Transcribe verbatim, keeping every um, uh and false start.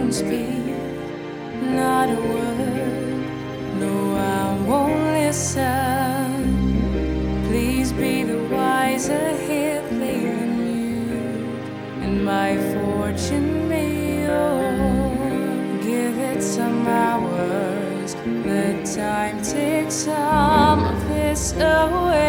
won't speak, not a word. No, I won't listen. Please be the wiser here, playing mute, and my fortune be yours. Give it some hours, let time take some of this away.